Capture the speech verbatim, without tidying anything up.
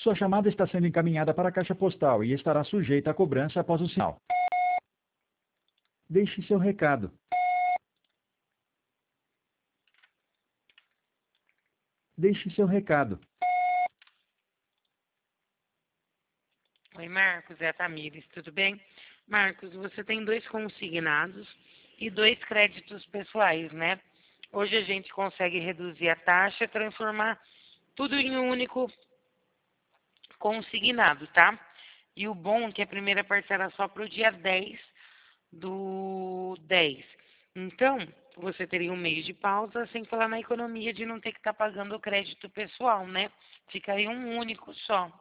Sua chamada está sendo encaminhada para a caixa postal e estará sujeita a cobrança após o sinal. Deixe seu recado. Deixe seu recado. Oi, Marcos, é a Tamires, tudo bem? Marcos, você tem dois consignados e dois créditos pessoais, né? Hoje a gente consegue reduzir a taxa e transformar tudo em um único consignado, tá? E o bom é que a primeira parcela é só para o dia dez do dez. Então, você teria um mês de pausa, sem falar na economia de não ter que estar pagando o crédito pessoal, né? Fica aí um único só.